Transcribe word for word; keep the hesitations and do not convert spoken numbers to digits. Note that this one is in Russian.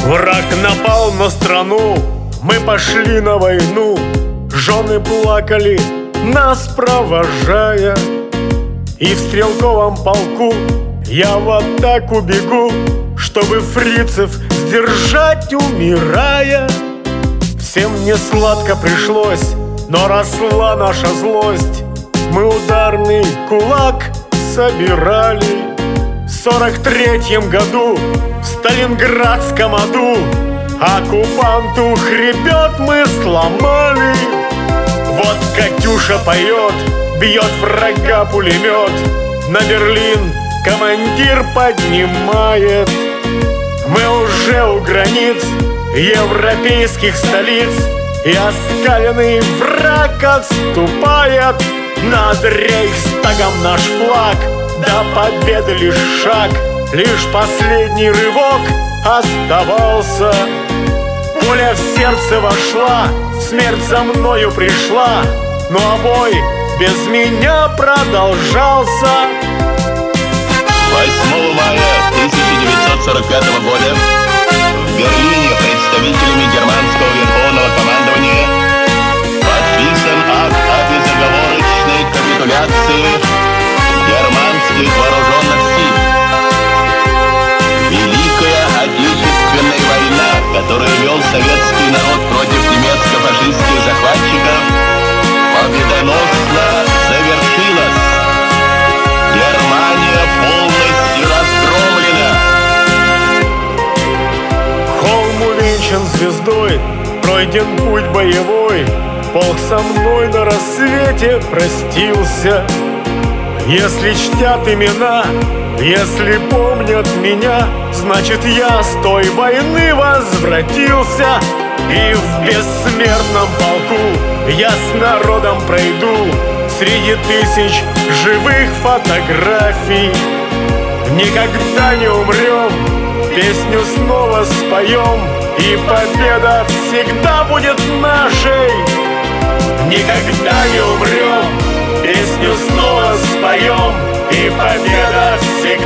Враг напал на страну, мы пошли на войну. Жены плакали, нас провожая. И в стрелковом полку я в атаку бегу, чтобы фрицев сдержать, умирая. Всем не сладко пришлось, но росла наша злость. Мы ударный кулак собирали. В сорок третьем году в Сталинградском аду оккупанту хребет мы сломали. Вот Катюша поет, бьет врага пулемет, на Берлин командир поднимает. Мы уже у границ европейских столиц, и оскаленный враг отступает. Над Рейхстагом наш флаг, до победы лишь шаг, лишь последний рывок оставался. Пуля в сердце вошла, смерть за мною пришла, ну а бой без меня продолжался. восьмого мая тысяча девятьсот сорок пятого года в Берлине представителями германского верховного командования подписан акт о безоговорочной капитуляции германских вооруженных сил. Великая Отечественная война, которую вел советский народ против немецко-фашистских захватчиков, победоносно завершилась. Германия полностью разгромлена. Холм увенчан звездой, пройден путь боевой. Полк со мной на рассвете простился. Если чтят имена, если помнят меня, значит я с той войны возвратился. И в бессмертном полку я с народом пройду среди тысяч живых фотографий. Никогда не умрем, песню снова споем, и победа всегда будет нашей. Никогда не умрем, песню снова споем, и победа всегда